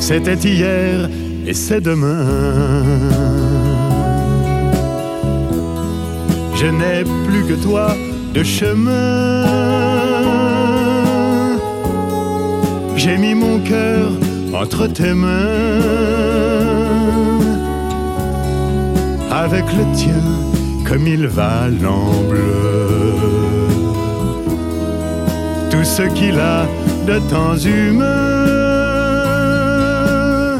C'était hier et c'est demain. Je n'ai plus que toi de chemin. J'ai mis mon cœur entre tes mains. Avec le tien, comme il va l'en bleu. Tout ce qu'il a de temps humain.